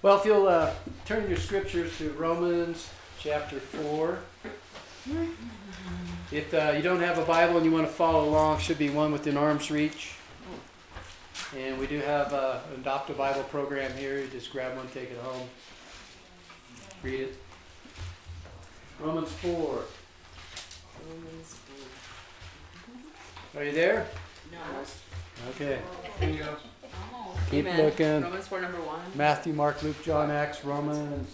Well, if you'll turn your scriptures to Romans chapter 4. If you don't have a Bible and you want to follow along, should be one within arm's reach. And we do have an Adopt a Bible program here. You just grab one, take it home, read it. Romans 4. Are you there? No. Okay. Here you go. Keep Amen. looking. Romans 4, number 1. Matthew, Mark, Luke, John, Acts, Romans.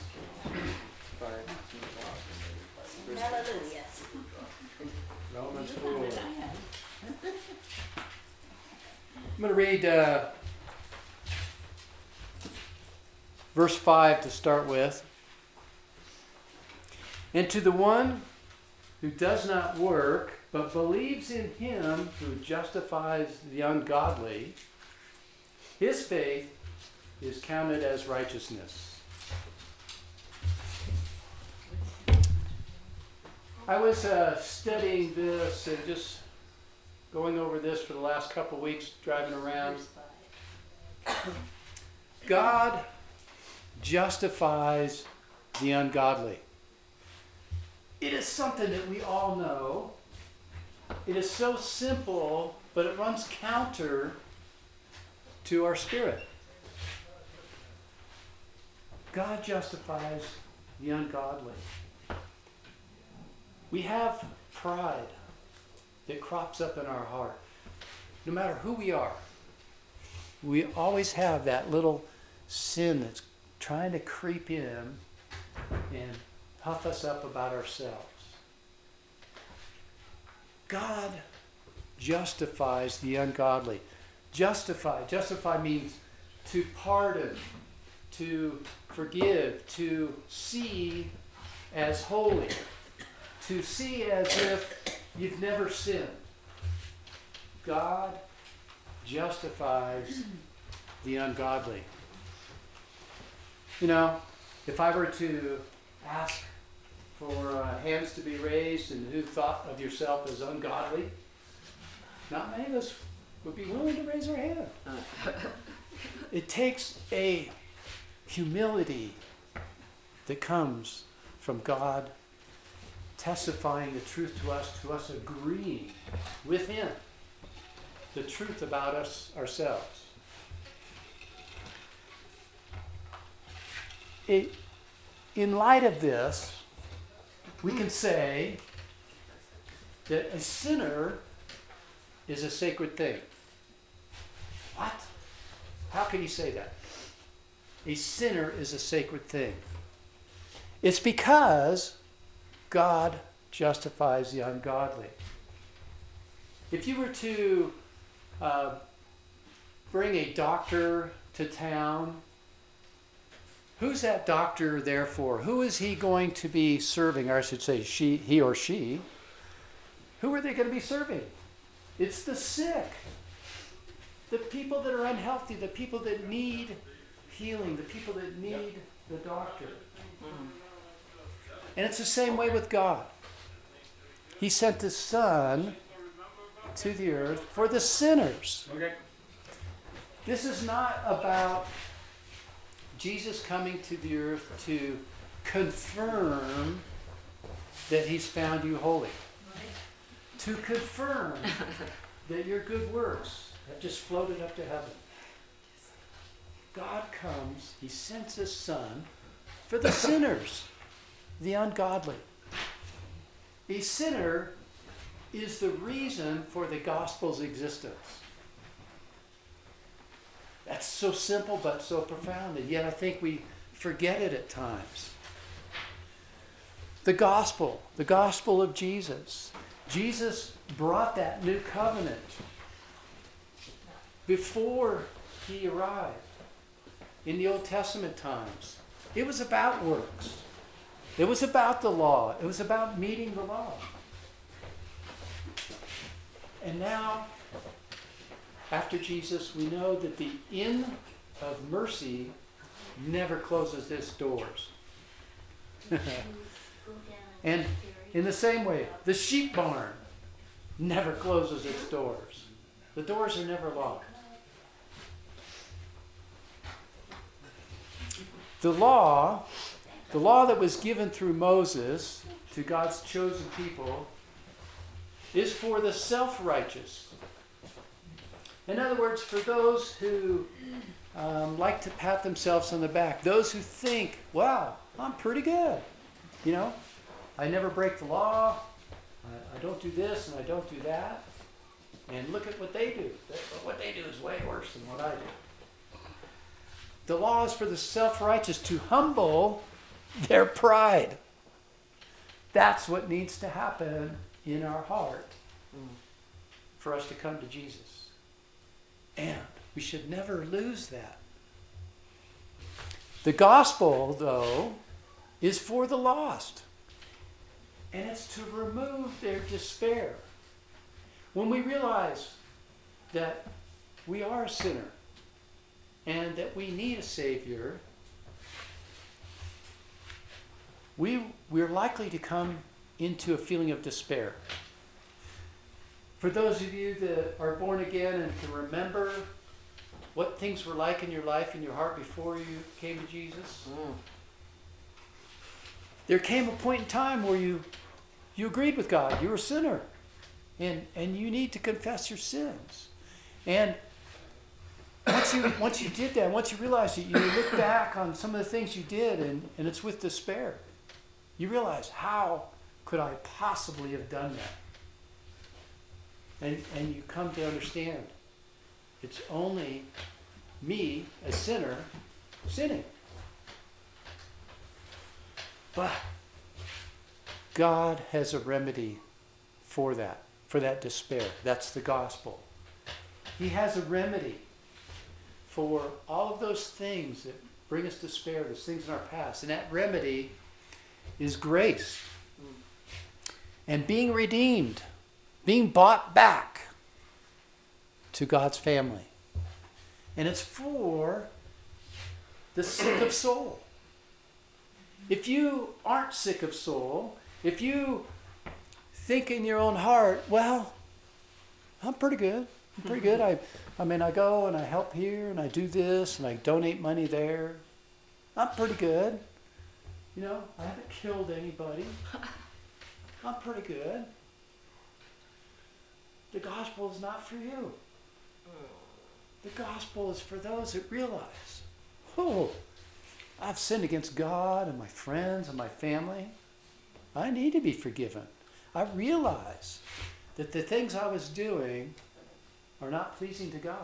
Hallelujah. Romans 4. I'm going to read verse 5 to start with. And to the one who does not work, but believes in him who justifies the ungodly, his faith is counted as righteousness. I was studying this and just going over this for the last couple of weeks, driving around. God justifies the ungodly. It is something that we all know. It is so simple, but it runs counter to our spirit. God justifies the ungodly. We have pride that crops up in our heart. No matter who we are, we always have that little sin that's trying to creep in and puff us up about ourselves. God justifies the ungodly. Justify means to pardon, to forgive, to see as holy, to see as if you've never sinned. God justifies the ungodly. You know, if I were to ask for hands to be raised and who thought of yourself as ungodly, not many of us would be willing to raise our hand. It takes a humility that comes from God testifying the truth to us agreeing with him, the truth about us ourselves. In light of this, we can say that a sinner is a sacred thing. What? How can you say that? A sinner is a sacred thing. It's because God justifies the ungodly. If you were to bring a doctor to town, who's that doctor there for? Who is he going to be serving? Or I should say he or she. Who are they going to be serving? It's the sick. The people that are unhealthy, the people that need healing, the people that need the doctor. And it's the same way with God. He sent his Son to the earth for the sinners. Okay. This is not about Jesus coming to the earth to confirm that he's found you holy. To confirm that your good works have just floated up to heaven. God comes, he sends his Son for the sinners, the ungodly. A sinner is the reason for the gospel's existence. That's so simple but so profound, and yet I think we forget it at times. The gospel of Jesus. Jesus brought that new covenant before he arrived in the Old Testament times. It was about works. It was about the law. It was about meeting the law. And now, after Jesus, we know that the inn of mercy never closes its doors. And in the same way, the sheep barn never closes its doors. The doors are never locked. The law that was given through Moses to God's chosen people, is for the self-righteous. In other words, for those who like to pat themselves on the back, those who think, wow, I'm pretty good. You know, I never break the law, I don't do this and I don't do that. And look at what they do. What they do is way worse than what I do. The law is for the self-righteous to humble their pride. That's what needs to happen in our heart for us to come to Jesus. And we should never lose that. The gospel, though, is for the lost. And it's to remove their despair. When we realize that we are a sinner and that we need a Savior, we're likely to come into a feeling of despair. For those of you that are born again and can remember what things were like in your life and your heart before you came to Jesus, there came a point in time where you agreed with God. You were a sinner. And you need to confess your sins. And once you did that, once you realized it, you look back on some of the things you did, and it's with despair. You realize, how could I possibly have done that? And you come to understand, it's only me, a sinner, sinning. But God has a remedy for that despair. That's the gospel. He has a remedy for all of those things that bring us despair, those things in our past. And that remedy is grace. And being redeemed, being bought back to God's family. And it's for the sick of soul. If you aren't sick of soul, if you think in your own heart, well, I'm pretty good. I'm pretty good. I mean, I go and I help here and I do this and I donate money there. I'm pretty good. You know, I haven't killed anybody. I'm pretty good. The gospel is not for you. The gospel is for those that realize, oh, I've sinned against God and my friends and my family. I need to be forgiven. I realize that the things I was doing are not pleasing to God.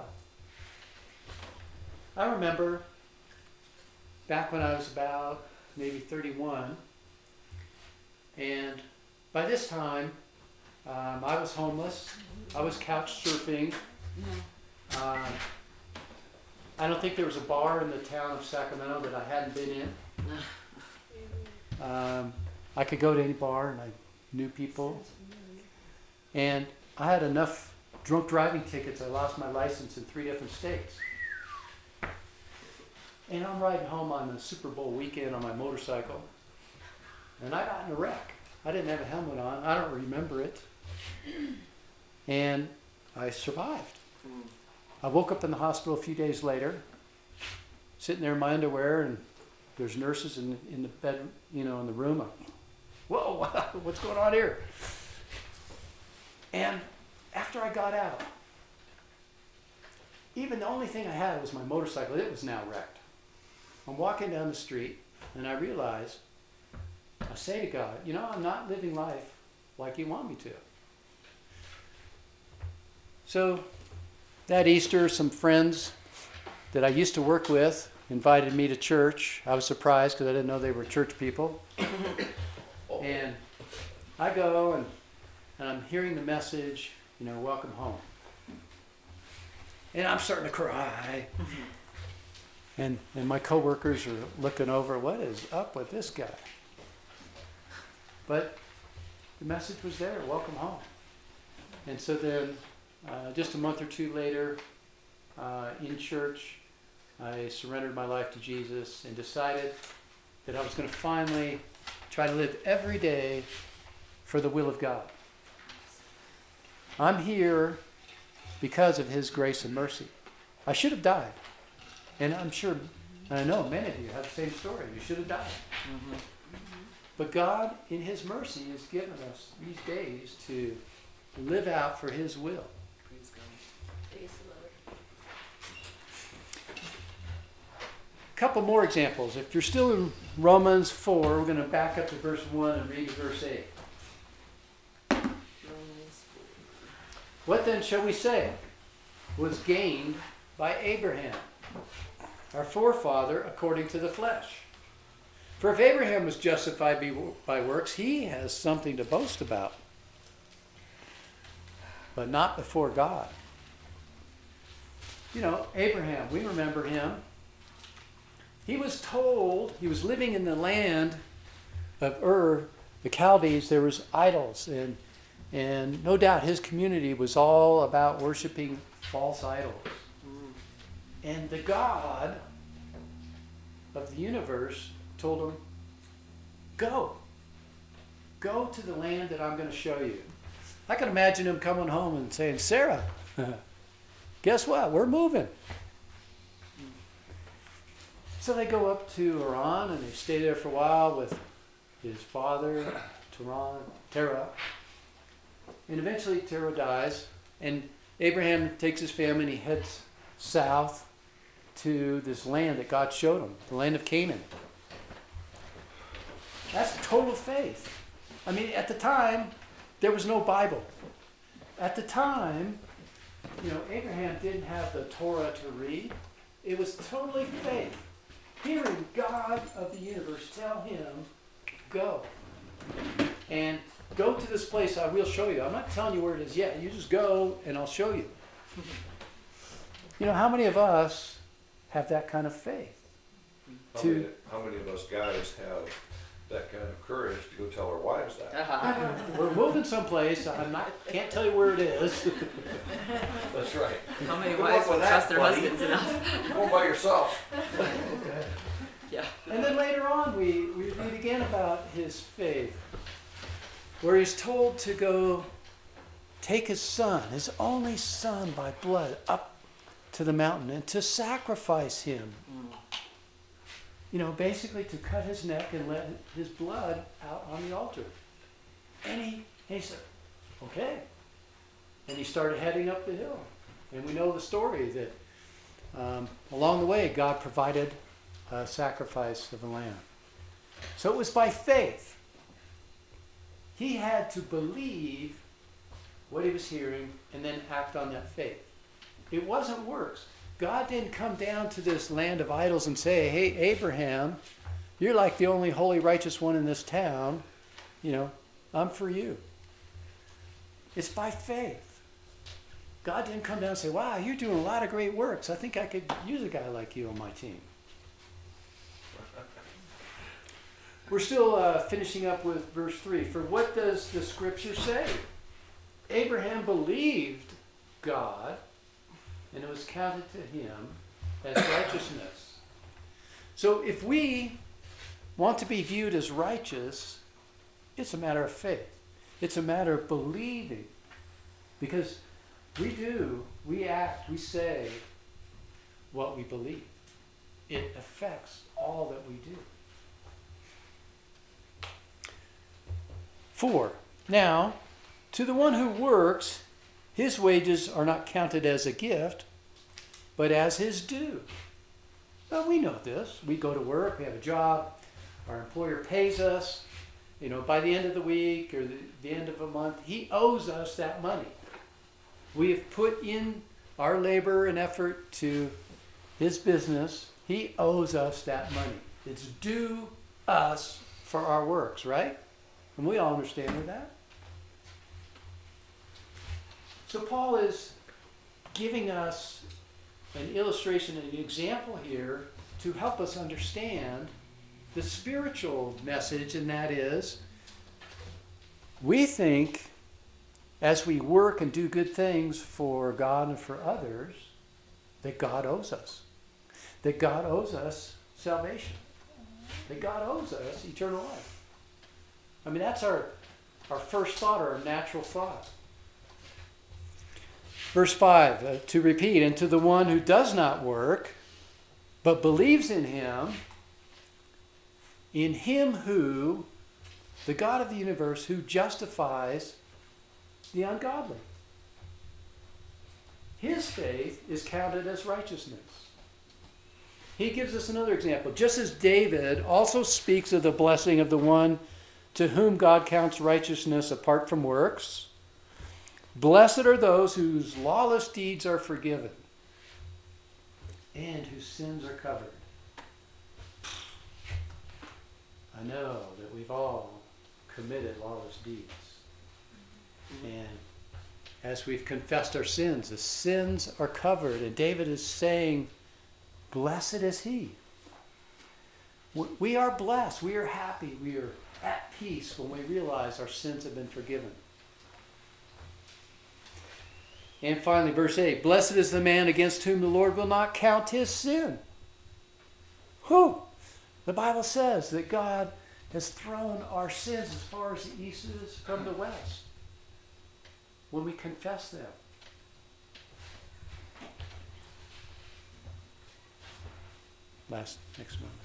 I remember back when I was about maybe 31, and by this time, I was homeless. I was couch surfing. I don't think there was a bar in the town of Sacramento that I hadn't been in. I could go to any bar and I knew people. And I had enough drunk driving tickets. I lost my license in 3 different states. And I'm riding home on the Super Bowl weekend on my motorcycle. And I got in a wreck. I didn't have a helmet on. I don't remember it. And I survived. I woke up in the hospital a few days later, sitting there in my underwear, and there's nurses in the bed, in the room. Whoa, what's going on here? And after I got out, even the only thing I had was my motorcycle. It was now wrecked. I'm walking down the street, and I realize, I say to God, I'm not living life like you want me to. So that Easter, some friends that I used to work with invited me to church. I was surprised because I didn't know they were church people. And I go and I'm hearing the message, welcome home. And I'm starting to cry. And my coworkers are looking over, what is up with this guy? But the message was there, welcome home. And so then, just a month or two later, in church, I surrendered my life to Jesus and decided that I was going to finally try to live every day for the will of God. I'm here because of His grace and mercy. I should have died. And I'm sure And I know many of you have the same story. You should have died. Mm-hmm. But God, in His mercy, has given us these days to live out for His will. Praise God. Praise the Lord. A couple more examples. If you're still in Romans 4, we're going to back up to verse 1 and read to verse 8. Romans 4. What then shall we say was gained by Abraham, our forefather according to the flesh? For if Abraham was justified by works, he has something to boast about, but not before God. You know, Abraham, we remember him. He was told, he was living in the land of Ur, the Chaldees. There was idols, and no doubt his community was all about worshiping false idols. And the God of the universe told him, go to the land that I'm going to show you. I can imagine him coming home and saying, Sarah, guess what? We're moving. So they go up to Haran and they stay there for a while with his father, Terah. And eventually Terah dies, and Abraham takes his family and he heads south to this land that God showed him, the land of Canaan. That's total faith. I mean, at the time, there was no Bible. At the time, you know, Abraham didn't have the Torah to read. It was totally faith. Hearing God of the universe tell him, go. And go to this place I will show you. I'm not telling you where it is yet. You just go and I'll show you. You know, how many of us have that kind of faith? How many of us guys have that kind of courage to go tell our wives that? We're moving someplace. Can't tell you where it is. That's right. How many Good wives luck will with trust that, their buddy. husbands enough? Go by yourself. Okay. Yeah. And then later on, we read again about his faith, where he's told to go take his son, his only son by blood, up to the mountain and to sacrifice him. You know, basically to cut his neck and let his blood out on the altar. And he said, okay. And he started heading up the hill. And we know the story that along the way, God provided a sacrifice of a lamb. So it was by faith. He had to believe what he was hearing and then act on that faith. It wasn't works. God didn't come down to this land of idols and say, hey, Abraham, you're like the only holy, righteous one in this town. You know, I'm for you. It's by faith. God didn't come down and say, wow, you're doing a lot of great works. I think I could use a guy like you on my team. We're still finishing up with verse 3. For what does the scripture say? Abraham believed God, and it was counted to him as righteousness. So if we want to be viewed as righteous, it's a matter of faith. It's a matter of believing. Because we act, we say what we believe. It affects all that we do. 4. Now, to the one who works, his wages are not counted as a gift, but as his due. Well, we know this. We go to work, we have a job, our employer pays us, you know, by the end of the week or the end of a month, he owes us that money. We have put in our labor and effort to his business. He owes us that money. It's due us for our works, right? And we all understand with that. So Paul is giving us an illustration, an example here to help us understand the spiritual message, and that is, we think as we work and do good things for God and for others, that God owes us. That God owes us salvation. That God owes us eternal life. I mean, that's our first thought, or our natural thought. Verse 5, to repeat, and to the one who does not work, but believes in him who, the God of the universe, who justifies the ungodly. His faith is counted as righteousness. He gives us another example. Just as David also speaks of the blessing of the one to whom God counts righteousness apart from works, blessed are those whose lawless deeds are forgiven and whose sins are covered. I know that we've all committed lawless deeds. And as we've confessed our sins, the sins are covered. And David is saying, blessed is he. We are blessed. We are happy. We are at peace when we realize our sins have been forgiven. And finally, verse 8, blessed is the man against whom the Lord will not count his sin. Whew! The Bible says that God has thrown our sins as far as the east is from the west when we confess them. Next one.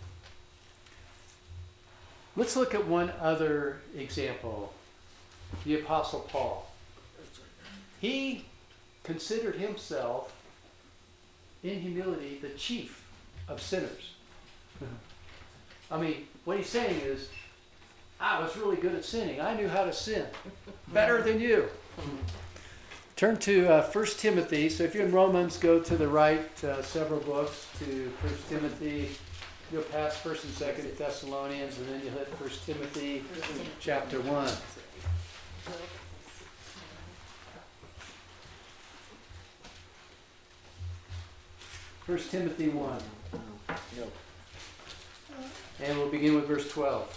Let's look at one other example. The Apostle Paul. He considered himself, in humility, the chief of sinners. I mean, what he's saying is, I was really good at sinning. I knew how to sin better than you. Turn to 1 Timothy. So if you're in Romans, go to the right several books to 1 Timothy. You'll pass 1st and 2nd Thessalonians, and then you'll hit 1 Timothy chapter 1. 1 Timothy 1. And we'll begin with verse 12.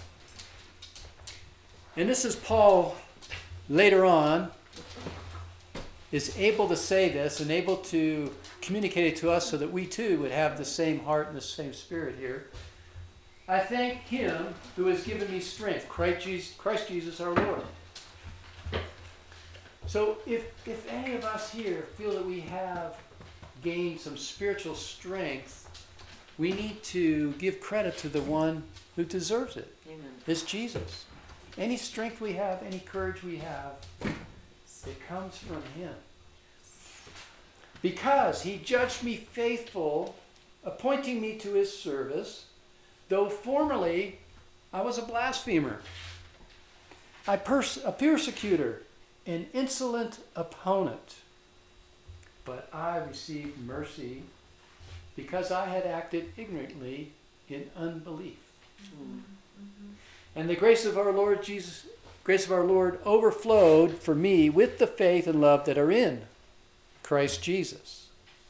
And this is Paul later on is able to say this and able to communicate it to us so that we too would have the same heart and the same spirit here. I thank him who has given me strength, Christ Jesus our Lord. So if any of us here feel that we have gained some spiritual strength, we need to give credit to the one who deserves it. Amen. It's Jesus. Any strength we have, any courage we have, it comes from him. Because he judged me faithful, appointing me to his service, though formerly I was a blasphemer, a persecutor, an insolent opponent. But I received mercy because I had acted ignorantly in unbelief. Mm-hmm. And the grace of our Lord overflowed for me with the faith and love that are in Christ Jesus.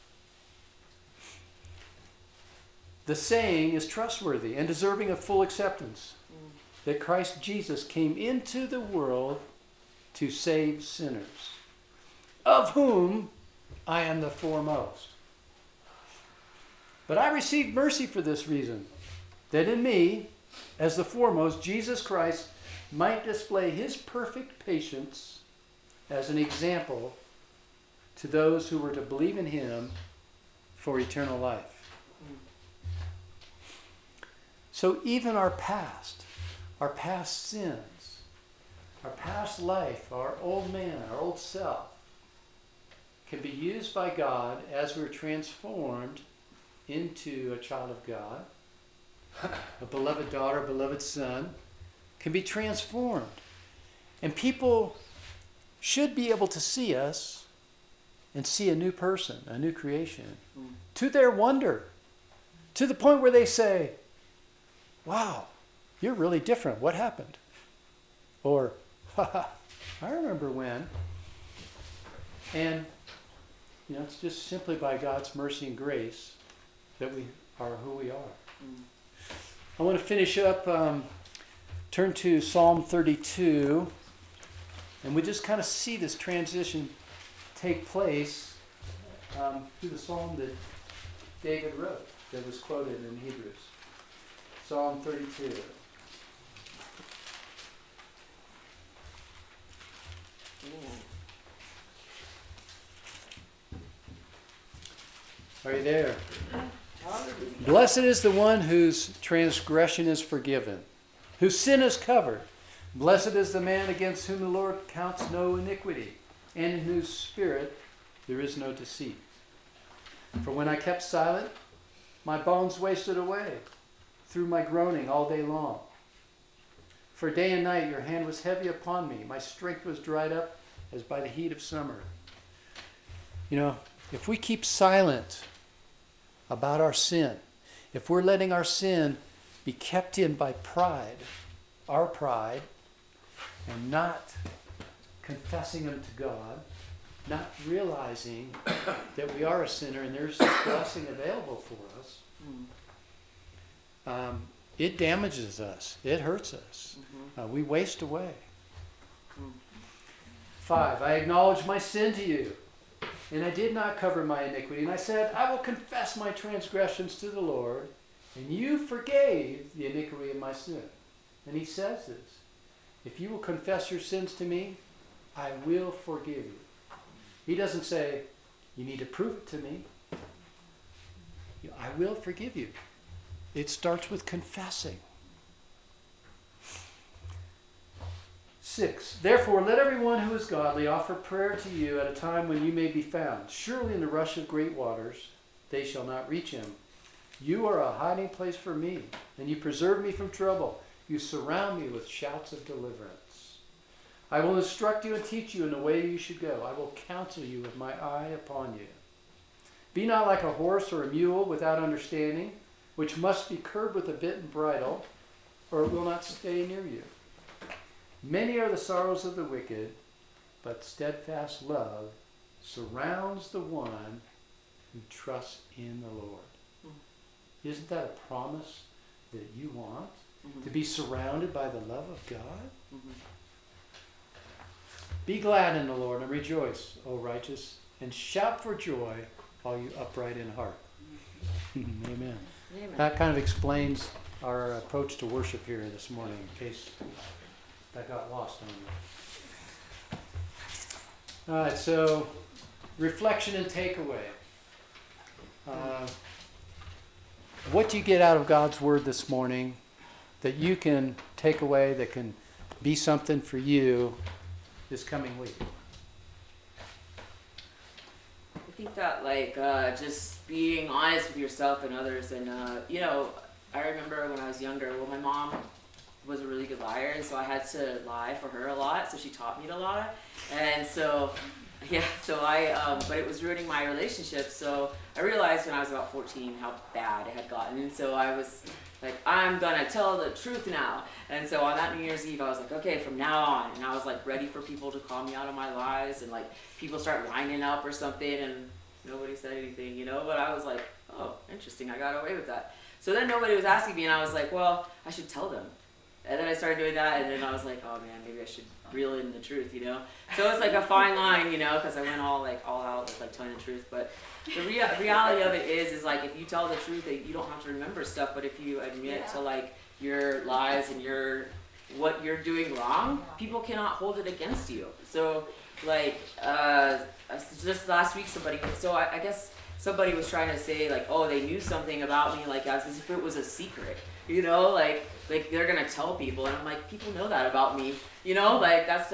The saying is trustworthy and deserving of full acceptance, that Christ Jesus came into the world to save sinners, of whom I am the foremost. But I received mercy for this reason, that in me, as the foremost, Jesus Christ might display his perfect patience as an example to those who were to believe in him for eternal life. So even our past sins, our past life, our old man, our old self, can be used by God as we're transformed into a child of God. A beloved daughter, a beloved son, can be transformed. And people should be able to see us and see a new person, a new creation, to their wonder, to the point where they say, wow, you're really different. What happened? Or, I remember when. And, it's just simply by God's mercy and grace that we are who we are. I want to finish up, turn to Psalm 32, and we just kind of see this transition take place through the psalm that David wrote, that was quoted in Hebrews. Psalm 32. Are you there? Hallelujah. Blessed is the one whose transgression is forgiven, whose sin is covered. Blessed is the man against whom the Lord counts no iniquity, and in whose spirit there is no deceit. For when I kept silent, my bones wasted away through my groaning all day long. For day and night your hand was heavy upon me. My strength was dried up as by the heat of summer. You know, if we keep silent about our sin, if we're letting our sin be kept in by pride, our pride, and not confessing them to God, not realizing that we are a sinner and there's this blessing available for us, it damages us. It hurts us. We waste away. 5, I acknowledge my sin to you, and I did not cover my iniquity. And I said, I will confess my transgressions to the Lord, and you forgave the iniquity of my sin. And he says this, if you will confess your sins to me, I will forgive you. He doesn't say, you need to prove it to me. I will forgive you. It starts with confessing. 6, therefore let everyone who is godly offer prayer to you at a time when you may be found. Surely in the rush of great waters they shall not reach him. You are a hiding place for me, and you preserve me from trouble. You surround me with shouts of deliverance. I will instruct you and teach you in the way you should go. I will counsel you with my eye upon you. Be not like a horse or a mule without understanding, which must be curbed with a bit and bridle, or it will not stay near you. Many are the sorrows of the wicked, but steadfast love surrounds the one who trusts in the Lord. Isn't that a promise that you want? To be surrounded by the love of God? Be glad in the Lord and rejoice, O righteous, and shout for joy, all you upright in heart. Amen. Amen. That kind of explains our approach to worship here this morning, in case that got lost on you. All right, so reflection and takeaway. What do you get out of God's Word this morning that you can take away, that can be something for you this coming week? I think that just being honest with yourself and others, and I remember when I was younger, well, my mom was a really good liar, and so I had to lie for her a lot, so she taught me to lie. And so but it was ruining my relationship, so I realized when I was about 14 how bad it had gotten, and so I was like, I'm gonna tell the truth now. And so on that New Year's Eve, I was like, okay, from now on, and I was like ready for people to call me out on my lies, and like people start lining up or something, and nobody said anything, but I was like, oh, interesting, I got away with that. So then nobody was asking me, and I was like, well, I should tell them. And then I started doing that, and then I was like, oh man, maybe I should reel in the truth, So it's like a fine line, because I went all out with like telling the truth. But the reality of it is like if you tell the truth, you don't have to remember stuff. But if you admit to like your lies and what you're doing wrong, people cannot hold it against you. So like just last week, I guess somebody was trying to say like, oh, they knew something about me, like as if it was a secret, like they're gonna tell people, and I'm like, people know that about me, like that's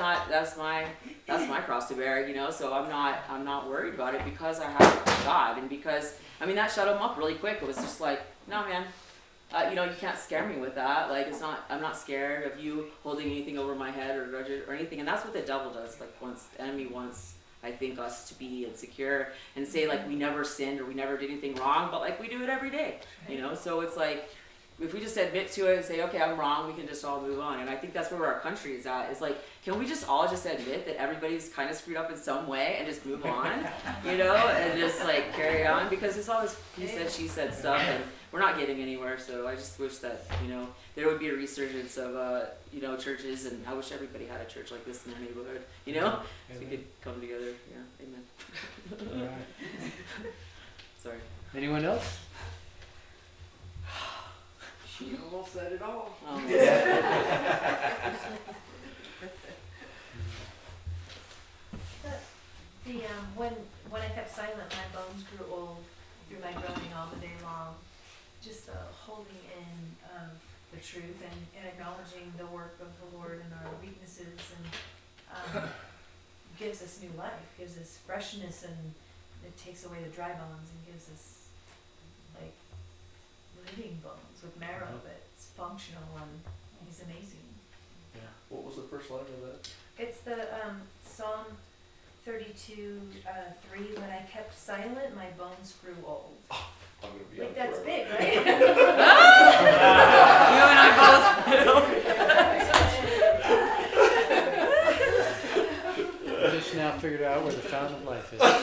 my cross to bear, so I'm not worried about it because I have God, and because that shut them up really quick. It was just like, no man, you can't scare me with that. Like I'm not scared of you holding anything over my head or grudge or anything, and that's what the devil does. Like the enemy wants, I think, us to be insecure and say like we never sinned or we never did anything wrong, but like we do it every day, so it's like, if we just admit to it and say, okay, I'm wrong, we can just all move on. And I think that's where our country is at. It's like, can we just all just admit that everybody's kind of screwed up in some way and just move on, and just like carry on? Because it's all this he said, she said stuff, and we're not getting anywhere. So I just wish that, there would be a resurgence of, churches, and I wish everybody had a church like this in their neighborhood, so we could come together. Yeah, amen. All right. Sorry. Anyone else? You almost said it all. When I kept silent, my bones grew old through my groaning all the day long. just the holding in of the truth and acknowledging the work of the Lord and our weaknesses, and gives us new life, gives us freshness, and it takes away the dry bones and gives us like living bones with marrow that's functional, and he's amazing. Yeah. What was the first line of that? It's the Psalm 32, 3. When I kept silent, my bones grew old. I'm gonna be Like on that's forever. big, right? You and I both. I just now figured out where the fountain of life is.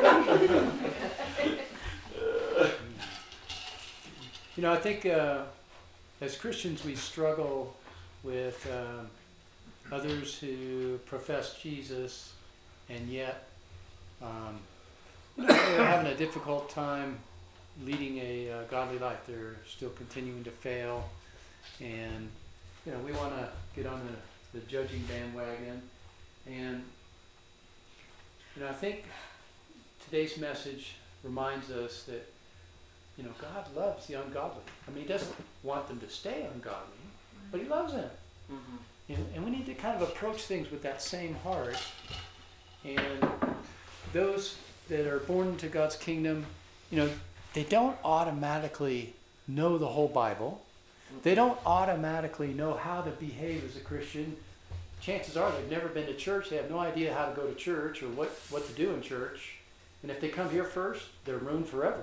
You know, I think as Christians we struggle with others who profess Jesus and yet they're having a difficult time leading a godly life. They're still continuing to fail, and you know we want to get on the judging bandwagon. And you know, I think today's message reminds us that you know God loves the ungodly. I mean, He doesn't want them to stay ungodly, but He loves them. Mm-hmm. And we need to kind of approach things with that same heart. And those that are born into God's kingdom, you know, they don't automatically know the whole Bible. They don't automatically know how to behave as a Christian. Chances are they've never been to church. They have no idea how to go to church or what to do in church. And if they come here first, they're ruined forever.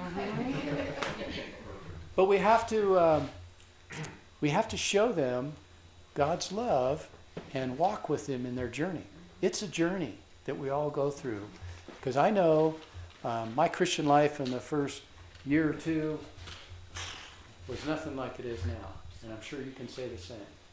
But we have to show them God's love and walk with them in their journey. It's a journey that we all go through. Because I know my Christian life in the first year or two was nothing like it is now. And I'm sure you can say the same.